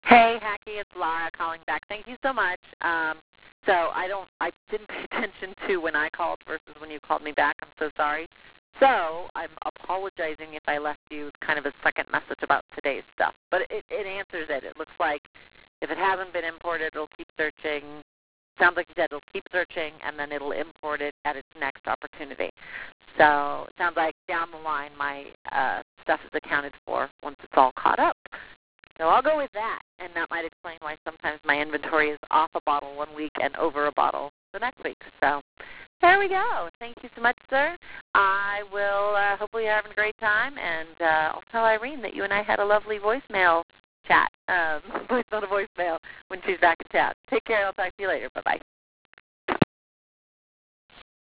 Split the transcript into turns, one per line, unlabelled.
Hey, Hacky, it's Laura calling back. Thank you so much. So I didn't pay attention to when I called versus when you called me back. I'm so sorry. So I'm apologizing if I left you kind of a second message about today's stuff. But it answers it. It looks like if it hasn't been imported, it'll keep searching. Sounds like you said it'll keep searching, and then it'll import it at its next opportunity. So it sounds like down the line my stuff is accounted for once it's all caught up. So I'll go with that, and that might explain why sometimes my inventory is off a bottle one week and over a bottle the next week. So there we go. Thank you so much, sir. I will hopefully you're having a great time, and I'll tell Irene that you and I had a lovely voicemail chat, voicemail to voicemail when she's back in town. Take care. I'll talk to you later. Bye-bye.